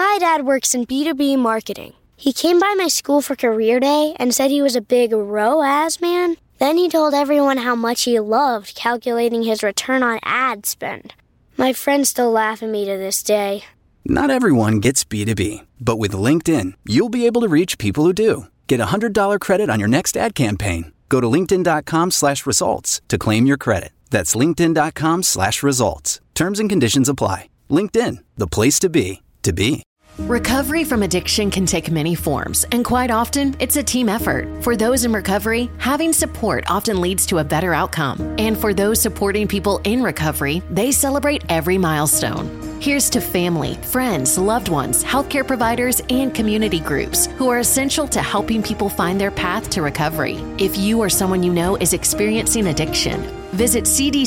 My dad works in B2B marketing. He came by my school for career day and said he was a big ROAS man. Then he told everyone how much he loved calculating his return on ad spend. My friends still laugh at me to this day. Not everyone gets B2B, but with LinkedIn, you'll be able to reach people who do. Get a $100 credit on your next ad campaign. Go to linkedin.com/results to claim your credit. That's linkedin.com/results. Terms and conditions apply. LinkedIn, the place to be, to be. Recovery from addiction can take many forms, and quite often, it's a team effort. For those in recovery, having support often leads to a better outcome. And for those supporting people in recovery, they celebrate every milestone. Here's to family, friends, loved ones, healthcare providers, and community groups who are essential to helping people find their path to recovery. If you or someone you know is experiencing addiction, visit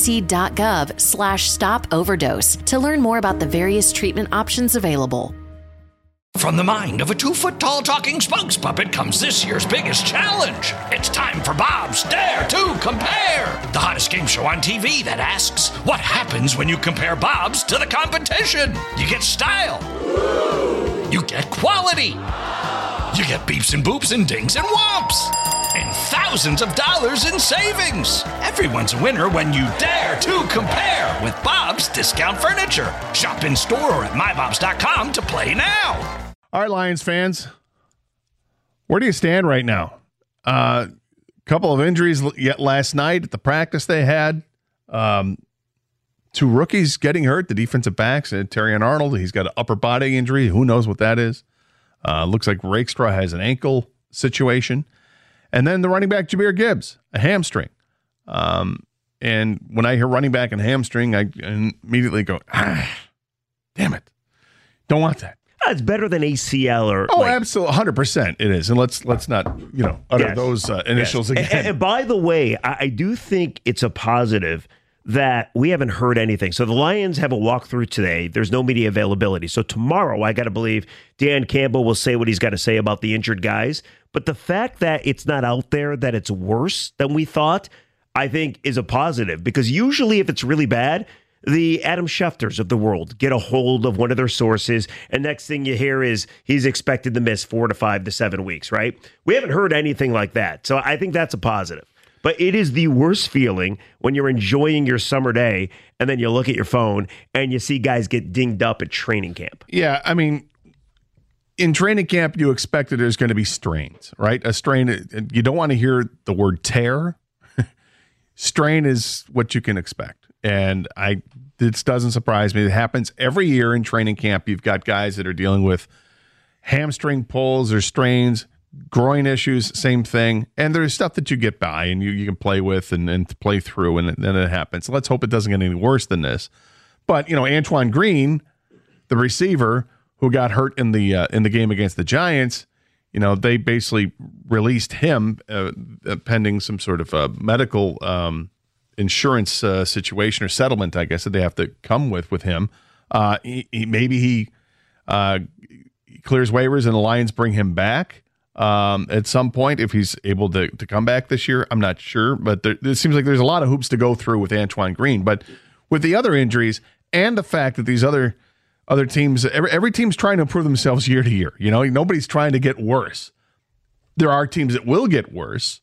cdc.gov/stop-overdose to learn more about the various treatment options available. From the mind of a 2-foot-tall talking spokes puppet comes this year's biggest challenge. It's time for Bob's Dare to Compare, the hottest game show on TV that asks, what happens when you compare Bob's to the competition? You get style. You get quality. You get beeps and boops and dings and whomps. And thousands of dollars in savings. Everyone's a winner when you dare to compare with Bob's Discount Furniture. Shop in store or at mybobs.com to play now. All right, Lions fans, where do you stand right now? Couple of injuries yet last night at the practice they had. 2 rookies getting hurt, the defensive backs. Terrion Arnold, he's got an upper body injury. Who knows what that is? Looks like Rakestraw has an ankle situation. And then the running back, Jahmyr Gibbs, a hamstring. And when I hear running back and hamstring, I immediately go, damn it. Don't want that. It's better than ACL or. Oh, absolutely. 100% it is. And let's not, utter those initials again. And by the way, I do think it's a positive that we haven't heard anything. So the Lions have a walkthrough today. There's no media availability. So tomorrow, I got to believe Dan Campbell will say what he's got to say about the injured guys. But the fact that it's not out there, that it's worse than we thought, I think is a positive. Because usually if it's really bad, the Adam Schefters of the world get a hold of one of their sources, and next thing you hear is he's expected to miss 4 to 5 to 7 weeks, right? We haven't heard anything like that. So I think that's a positive. But it is the worst feeling when you're enjoying your summer day and then you look at your phone and you see guys get dinged up at training camp. Yeah, I mean, in training camp, you expect that there's going to be strains, right? A strain, you don't want to hear the word tear. Strain is what you can expect. And this doesn't surprise me. It happens every year in training camp. You've got guys that are dealing with hamstring pulls or strains, groin issues, same thing. And there's stuff that you get by and you can play with and play through, and then it happens. Let's hope it doesn't get any worse than this. But, Antoine Green, the receiver who got hurt in the game against the Giants, they basically released him pending some sort of medical insurance situation or settlement, I guess, that they have to come with him. Maybe he clears waivers and the Lions bring him back at some point if he's able to come back this year. I'm not sure, but it seems like there's a lot of hoops to go through with Antoine Green. But with the other injuries and the fact that these other teams, every team's trying to improve themselves year to year. Nobody's trying to get worse. There are teams that will get worse.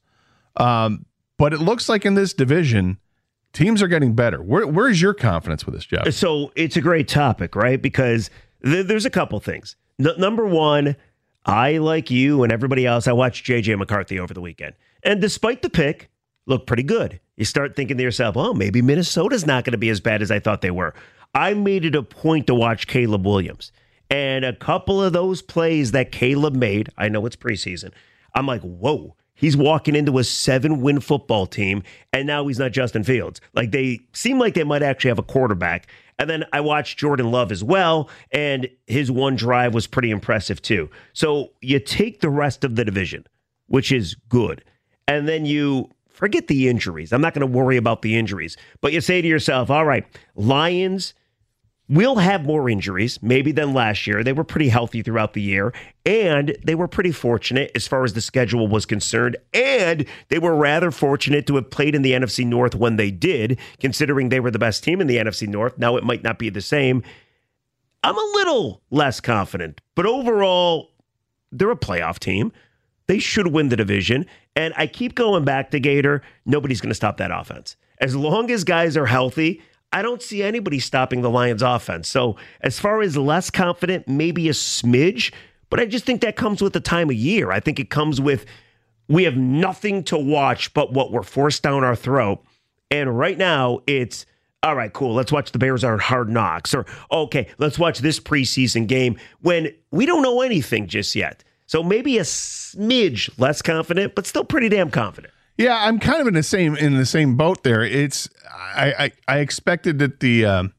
But it looks like in this division, teams are getting better. Where's your confidence with this, Jeff? So it's a great topic, right? Because there's a couple things. Number one, I, like you and everybody else, I watched J.J. McCarthy over the weekend. And despite the pick, looked pretty good. You start thinking to yourself, oh, maybe Minnesota's not going to be as bad as I thought they were. I made it a point to watch Caleb Williams. And a couple of those plays that Caleb made, I know it's preseason, I'm like, whoa. He's walking into a 7-win football team, and now he's not Justin Fields. Like, they seem like they might actually have a quarterback. And then I watched Jordan Love as well, and his one drive was pretty impressive too. So you take the rest of the division, which is good, and then you forget the injuries. I'm not going to worry about the injuries. But you say to yourself, all right, Lions will have more injuries, maybe than last year. They were pretty healthy throughout the year, and they were pretty fortunate as far as the schedule was concerned, and they were rather fortunate to have played in the NFC North when they did, considering they were the best team in the NFC North. Now it might not be the same. I'm a little less confident. But overall, they're a playoff team. They should win the division. And I keep going back to Gator. Nobody's going to stop that offense. As long as guys are healthy, I don't see anybody stopping the Lions offense. So as far as less confident, maybe a smidge, but I just think that comes with the time of year. I think it comes with we have nothing to watch but what we're forced down our throat. And right now it's, all right, cool, let's watch the Bears on Hard Knocks. Or, okay, let's watch this preseason game when we don't know anything just yet. So maybe a smidge less confident, but still pretty damn confident. Yeah, I'm kind of in the same boat there. It's I expected that the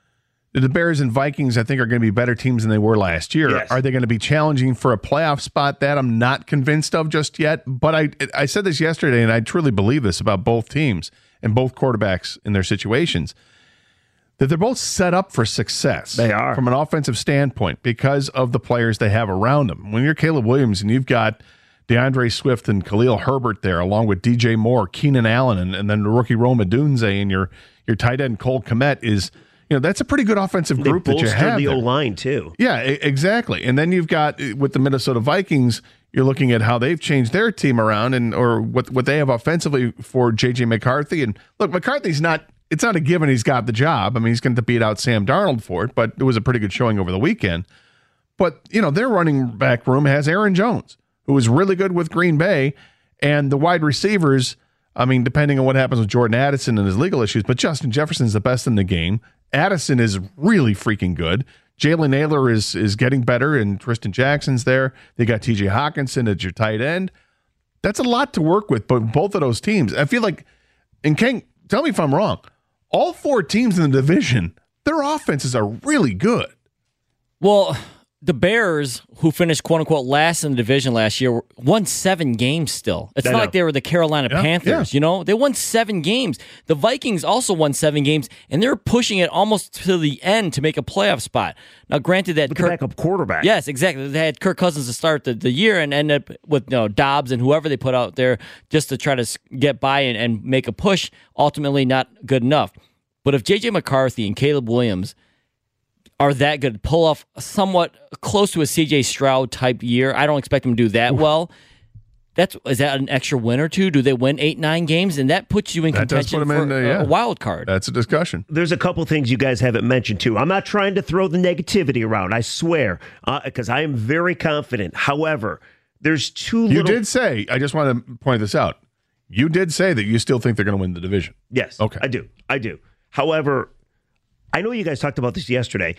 Bears and Vikings, I think, are going to be better teams than they were last year. Yes. Are they going to be challenging for a playoff spot? That I'm not convinced of just yet. But I said this yesterday, and I truly believe this about both teams and both quarterbacks in their situations, that they're both set up for success. They are. From an offensive standpoint because of the players they have around them. When you're Caleb Williams and you've got DeAndre Swift and Khalil Herbert there, along with DJ Moore, Keenan Allen, and then the rookie Rome Odunze, and your tight end Cole Kmet is, that's a pretty good offensive group that you have. The there. O-line too. Yeah, exactly. And then you've got with the Minnesota Vikings, you're looking at how they've changed their team around or what they have offensively for J.J. McCarthy. And look, McCarthy's it's not a given he's got the job. I mean, he's going to beat out Sam Darnold for it, but it was a pretty good showing over the weekend. But, their running back room has Aaron Jones, who was really good with Green Bay, and the wide receivers, I mean, depending on what happens with Jordan Addison and his legal issues, but Justin Jefferson's the best in the game. Addison is really freaking good. Jalen Naylor is getting better, and Tristan Jackson's there. They got TJ Hawkinson at your tight end. That's a lot to work with, but both of those teams, I feel like, and King, tell me if I'm wrong, all four teams in the division, their offenses are really good. Well, the Bears, who finished quote-unquote last in the division last year, won 7 games still. It's not like they were the Carolina Panthers, They won 7 games. The Vikings also won 7 games, and they're pushing it almost to the end to make a playoff spot. Now, granted that backup quarterback. Yes, exactly. They had Kirk Cousins to start the year and end up with Dobbs and whoever they put out there just to try to get by and make a push. Ultimately, not good enough. But if J.J. McCarthy and Caleb Williams are that good, pull off somewhat close to a C.J. Stroud type year, I don't expect them to do that well. Is that an extra win or two? Do they win 8-9 games? And that puts you in contention for a wild card. That's a discussion. There's a couple things you guys haven't mentioned, too. I'm not trying to throw the negativity around, I swear, because I am very confident. However, there's You did say, I just want to point this out, you did say that you still think they're going to win the division. Yes, okay. I do. However, I know you guys talked about this yesterday.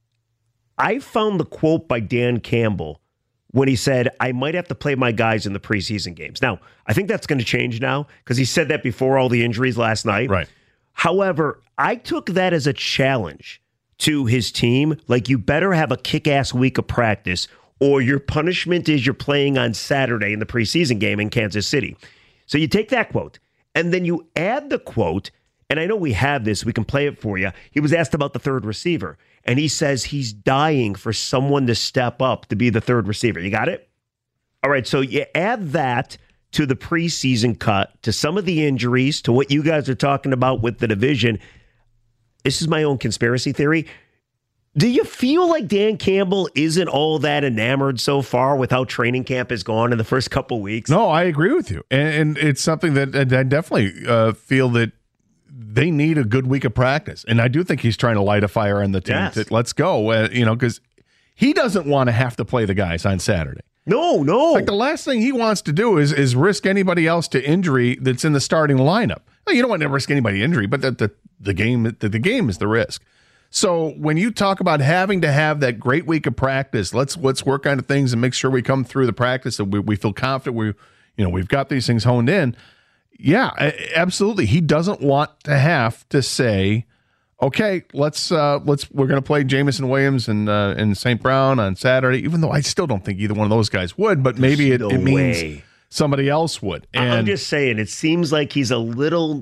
I found the quote by Dan Campbell when he said, I might have to play my guys in the preseason games. Now, I think that's going to change now because he said that before all the injuries last night. Right. However, I took that as a challenge to his team. Like, you better have a kick-ass week of practice or your punishment is you're playing on Saturday in the preseason game in Kansas City. So you take that quote and then you add the quote. And I know we have this. We can play it for you. He was asked about the third receiver, and he says he's dying for someone to step up to be the third receiver. You got it? All right, so you add that to the preseason cut, to some of the injuries, to what you guys are talking about with the division. This is my own conspiracy theory. Do you feel like Dan Campbell isn't all that enamored so far with how training camp has gone in the first couple weeks? No, I agree with you. And it's something that I definitely feel that they need a good week of practice. And I do think he's trying to light a fire on the team. Yes. Let's go, because he doesn't want to have to play the guys on Saturday. No. Like, the last thing he wants to do is risk anybody else to injury that's in the starting lineup. Well, you don't want to risk anybody injury, but the game is the risk. So when you talk about having to have that great week of practice, let's work on the things and make sure we come through the practice and we feel confident we've got these things honed in. Yeah, absolutely. He doesn't want to have to say, okay, we're going to play Jameson Williams and St. Brown on Saturday, even though I still don't think either one of those guys would, but maybe it means somebody else would. And I'm just saying, it seems like he's a little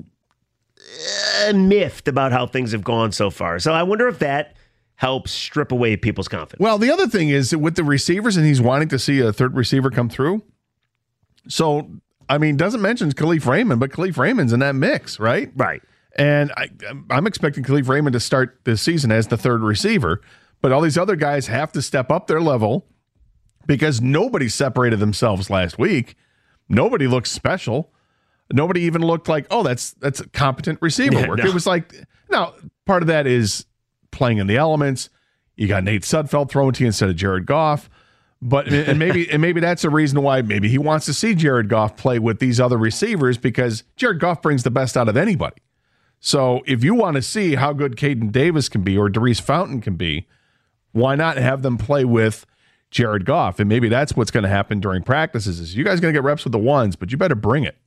miffed about how things have gone so far. So I wonder if that helps strip away people's confidence. Well, the other thing is that with the receivers, and he's wanting to see a third receiver come through. So, I mean, doesn't mention Khalif Raymond, but Khalif Raymond's in that mix, right? Right. And I'm expecting Khalif Raymond to start this season as the third receiver. But all these other guys have to step up their level because nobody separated themselves last week. Nobody looked special. Nobody even looked like, oh, that's competent receiver work. It was like, now, part of that is playing in the elements. You got Nate Sudfeld thrown to you instead of Jared Goff. But and maybe that's a reason why maybe he wants to see Jared Goff play with these other receivers, because Jared Goff brings the best out of anybody. So if you want to see how good Caden Davis can be or Darius Fountain can be, why not have them play with Jared Goff? And maybe that's what's going to happen during practices is you guys going to get reps with the ones, but you better bring it,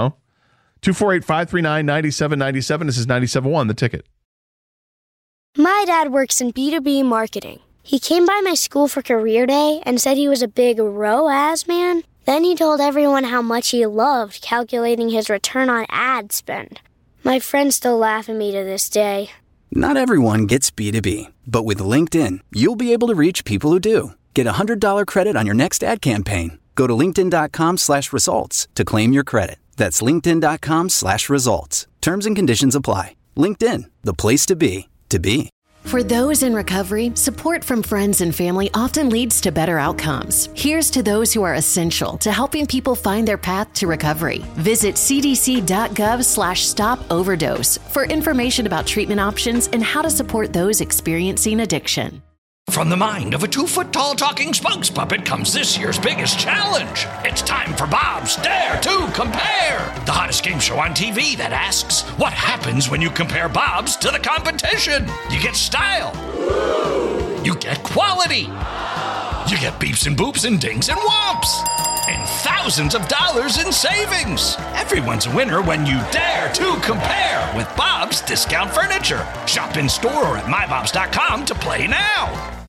248-539-9797. This is 97.1, The Ticket. My dad works in B2B marketing. He came by my school for career day and said he was a big ROAS man. Then he told everyone how much he loved calculating his return on ad spend. My friends still laugh at me to this day. Not everyone gets B2B, but with LinkedIn, you'll be able to reach people who do. Get a $100 credit on your next ad campaign. Go to linkedin.com/results to claim your credit. That's linkedin.com/results. Terms and conditions apply. LinkedIn, the place to be, to be. For those in recovery, support from friends and family often leads to better outcomes. Here's to those who are essential to helping people find their path to recovery. Visit cdc.gov/stop-overdose for information about treatment options and how to support those experiencing addiction. From the mind of a 2-foot-tall talking spokes puppet comes this year's biggest challenge. It's time for Bob's Dare to Compare, the hottest game show on TV that asks, what happens when you compare Bob's to the competition? You get style. You get quality. You get beeps and boops and dings and whomps. And thousands of dollars in savings. Everyone's a winner when you dare to compare with Bob's Discount Furniture. Shop in store or at mybobs.com to play now.